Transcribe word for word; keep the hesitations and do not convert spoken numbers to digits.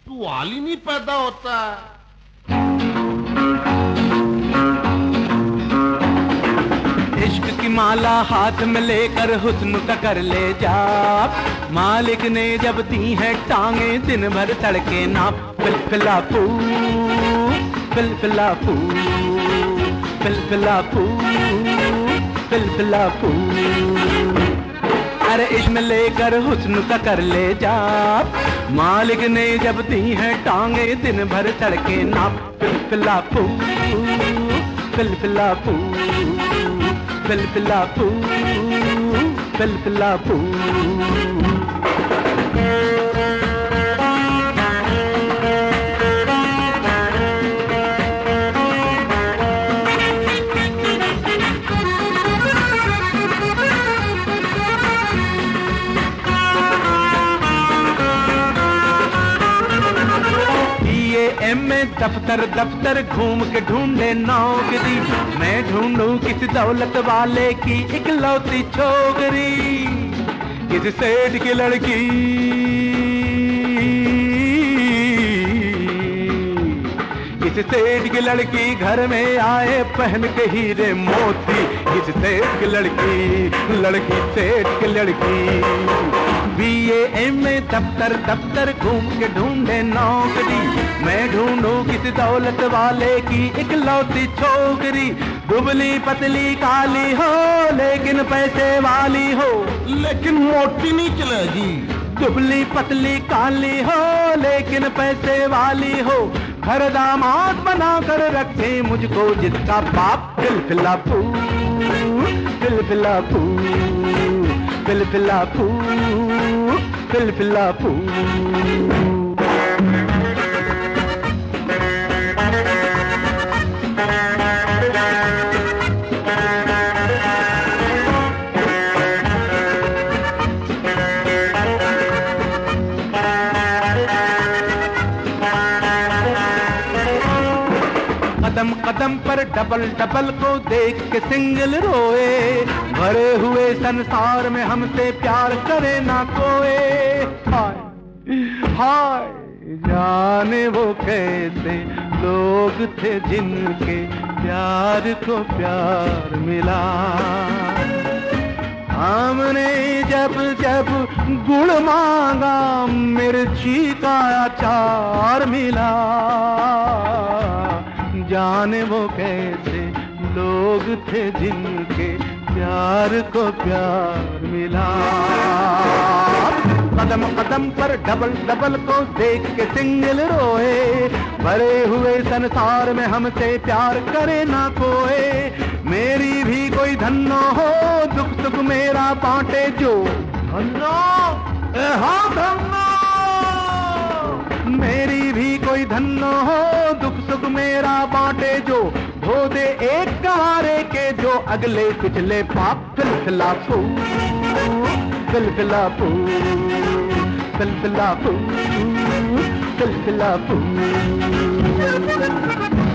सवाल ही नहीं पैदा होता। इश्क की माला हाथ में लेकर हुस्न का कर ले जा, मालिक ने जब दी है टांगे दिन भर तड़के ना। फिलफिला फू फिलफिला फू फिलफिला फू फिलफिला फू, अरे इश्क में लेकर हुस्न का कर ले जा, मालिक ने जब दी है टांगे दिन भर तड़के ना। फिलफिला फू फिलफिला फू फिलफिला फू फिलफिला फू। में दफ्तर दफ्तर घूम के ढूंढे नौकरी, मैं ढूंढूं किसी दौलत वाले की इकलौती छोकरी, किसी सेठ की लड़की, किसी सेठ की लड़की घर में आए पहन के हीरे मोती, किसी सेठ की लड़की लड़की सेठ की लड़की। बी ए एम में दफ्तर दफ्तर घूम के ढूंढे नौकरी, मैं ढूंढूं किसी दौलत वाले की इकलौती छोकरी, दुबली पतली काली हो लेकिन पैसे वाली हो, लेकिन मोटी नहीं चलेगी। दुबली पतली काली हो लेकिन पैसे वाली हो, घर दामाद बना कर रखे मुझको जिसका बाप। फिलफिला फू फिलफिला फू फिलफिला फू फिलफिला फू। कदम कदम पर डबल डबल को देख के सिंगल रोए, भरे हुए संसार में हमसे प्यार करे ना कोई। हाय हाय जाने वो कैसे लोग थे जिनके प्यार को प्यार मिला, हमने जब जब गुड़ मांगा मिर्ची का अचार मिला, जाने वो कैसे लोग थे जिनके प्यार को प्यार मिला। कदम कदम पर डबल डबल को देख के सिंगल रोए, भरे हुए संसार में हमसे प्यार करे ना कोई, मेरी भी कोई धन्नो हो दुख सुख मेरा बांटे जो। धन्नो हाँ धन्नो, मेरी भी कोई धन्नो हो दुख सुख मेरा बांटे जो, धो दे एक कहारे के जो अगले पिछले पाप। फिलफिला फू फिलफिला फू फिलफिला फू फिलफिला फू।